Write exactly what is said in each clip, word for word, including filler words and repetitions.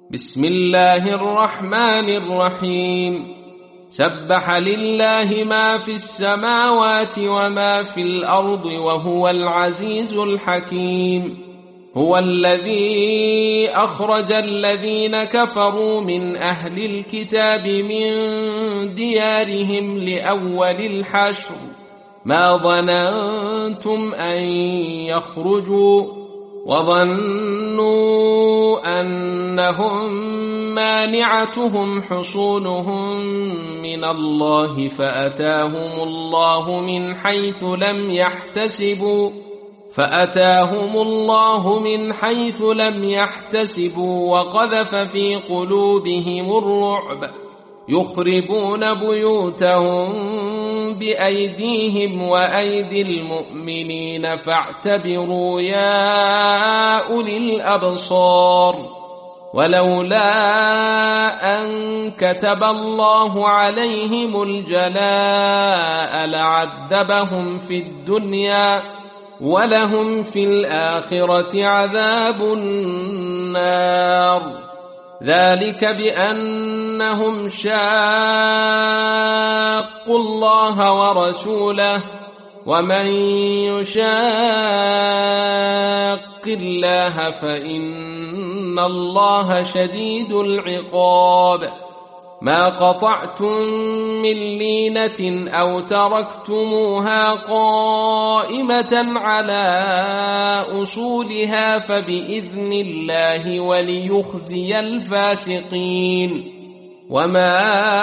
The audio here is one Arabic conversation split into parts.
بسم الله الرحمن الرحيم سبح لله ما في السماوات وما في الأرض وهو العزيز الحكيم. هو الذي أخرج الذين كفروا من أهل الكتاب من ديارهم لأول الحشر ما ظننتم أن يخرجوا وظنوا أنهم مانعتهم حصونهم من الله فأتاهم الله من حيث لم يحتسبوا فأتاهم الله من حيث لم يحتسبوا وقذف في قلوبهم الرعب يخربون بيوتهم بأيديهم وأيدي المؤمنين فاعتبروا يا أولي الأبصار. ولولا أن كتب الله عليهم الجلاء لعذبهم في الدنيا ولهم في الآخرة عذاب النار. ذلك بأنهم شاقوا الله ورسوله ومن يشاق الله فإن الله شديد العقاب. ما قطعتم من لينة أو تركتموها قائمة على أصولها فبإذن الله وليخزي الفاسقين. وما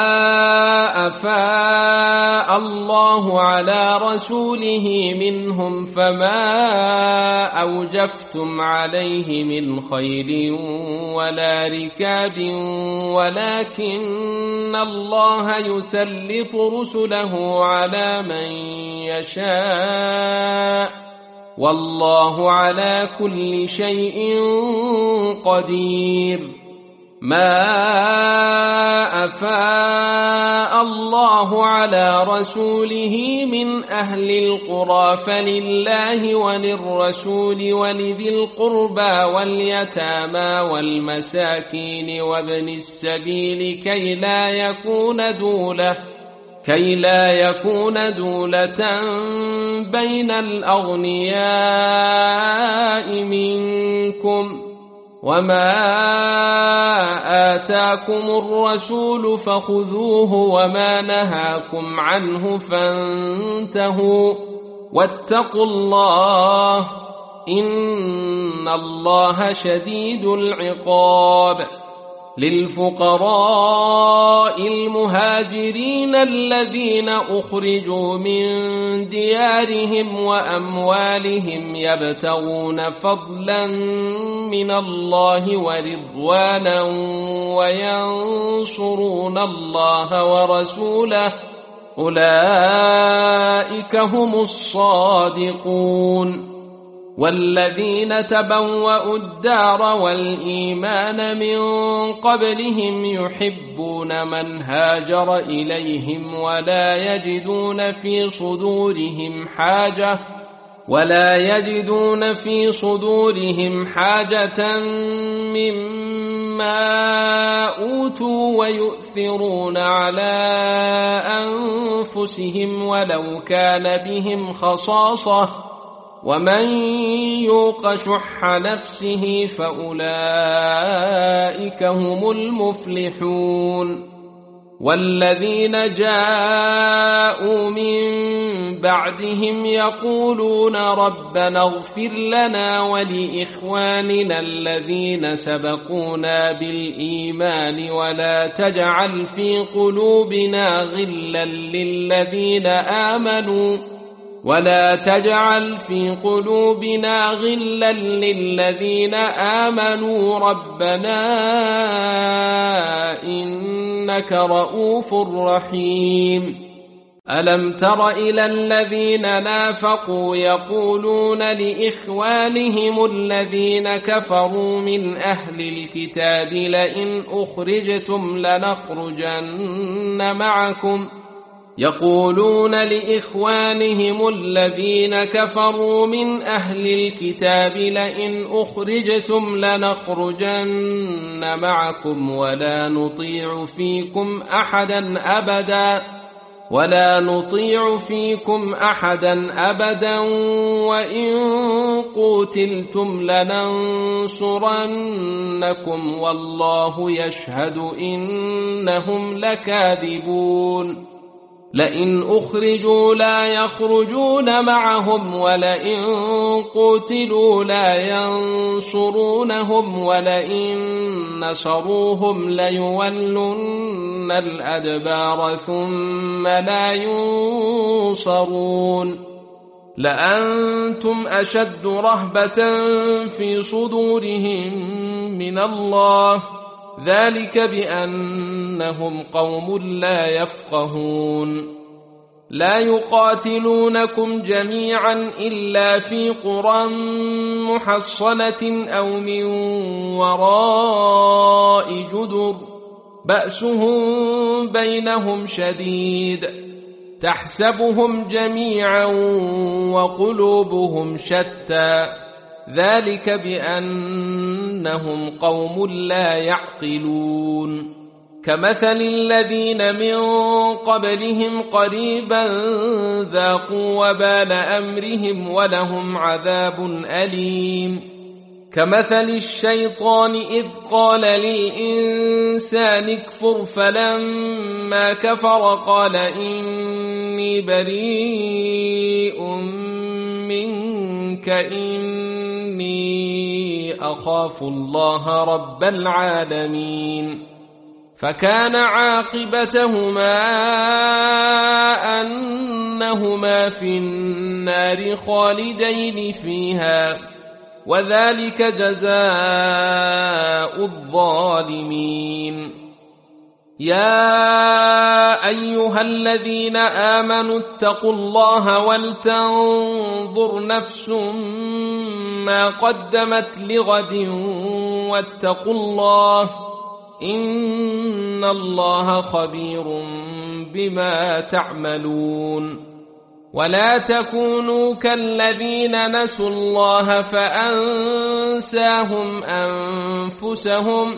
أفاء الله على رسوله منهم فما أوجفتم عليه من خيل ولا ركاب ولكن الله يسلط رسله على من يشاء والله على كل شيء قدير. ما أفاء الله على رسوله من أهل القرى فلله وللرسول ولذي القربى واليتامى والمساكين وابن السبيل كي لا يكون دولة كي لا يكون دولة بين الأغنياء منكم. وما آتاكم الرسول فخذوه وما نهاكم عنه فانتهوا واتقوا الله إن الله شديد العقاب. للفقراء المهاجرين الذين أخرجوا من ديارهم وأموالهم يبتغون فضلا من الله ورضوانا وينصرون الله ورسوله أولئك هم الصادقون. والذين تبوأوا الدار والإيمان من قبلهم يحبون من هاجر إليهم ولا يجدون في صدورهم حاجة ولا يجدون في صدورهم حاجة مما أوتوا ويؤثرون على أنفسهم ولو كان بهم خصاصة ومن يوق شح نفسه فأولئك هم المفلحون. والذين جاءوا من بعدهم يقولون ربنا اغفر لنا ولإخواننا الذين سبقونا بالإيمان ولا تجعل في قلوبنا غلا للذين آمنوا ولا تجعل في قلوبنا غلا للذين آمنوا ربنا إنك رؤوف رحيم. ألم تر إلى الذين نافقوا يقولون لإخوانهم الذين كفروا من أهل الكتاب لئن أخرجتم لنخرجن معكم يقولون لإخوانهم الذين كفروا من أهل الكتاب لئن أخرجتم لنخرجن معكم ولا نطيع فيكم أحدا أبدا ولا نطيع فيكم أحدا أبدا وإن قوتلتم لننصرنكم والله يشهد إنهم لكاذبون لئن أخرجوا لا يخرجون معهم ولئن قتلوا لا ينصرونهم ولئن نصروهم ليولن الأدبار ثم لا ينصرون لأنتم أشد رهبة في صدورهم من الله ذلك بأنهم قوم لا يفقهون لا يقاتلونكم جميعا إلا في قرى محصنة أو من وراء جدر بأسهم بينهم شديد تحسبهم جميعا وقلوبهم شتى ذلك بأنهم قوم لا يعقلون كمثل الذين من قبلهم قريبا ذاقوا وبال أمرهم ولهم عذاب أليم كمثل الشيطان إذ قال للإنسان اكفر فلما كفر قال إني بريء منك إني أخاف الله رب العالمين فكان عاقبتهما أنهما في النار خالدين فيها وذلك جزاء الظالمين يا أيها الذين آمنوا اتقوا الله ولتنظر نفس ما قدمت لغد واتقوا الله إن الله خبير بما تعملون ولا تكونوا كالذين نسوا الله فأنساهم أنفسهم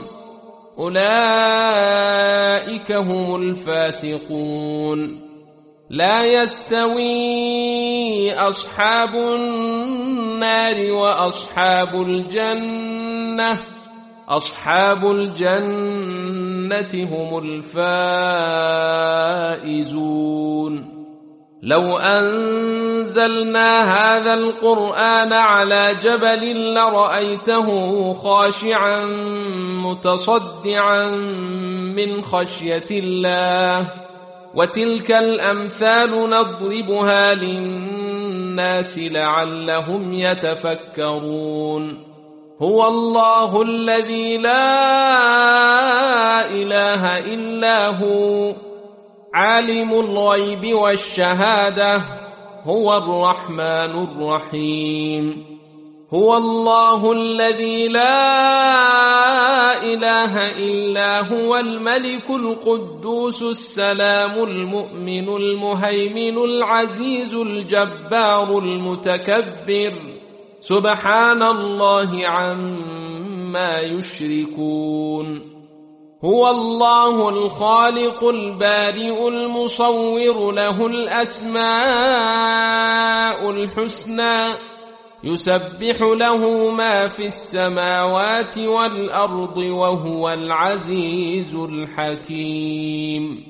أولئك هم الفاسقون لا يستوي أصحاب النار وأصحاب الجنة أصحاب الجنة هم الفائزون لو أنزلنا هذا القرآن على جبل لرأيته خاشعا متصدعا من خشية الله وتلك الأمثال نضربها للناس لعلهم يتفكرون هو الله الذي لا إله إلا هو عالم الغيب والشهادة هو الرحمن الرحيم هو الله الذي لا إله إلا هو الملك القدوس السلام المؤمن المهيمن العزيز الجبار المتكبر سبحان الله عما يشركون هو الله الخالق البارئ المصور له الأسماء الحسنى يسبح له ما في السماوات والأرض وهو العزيز الحكيم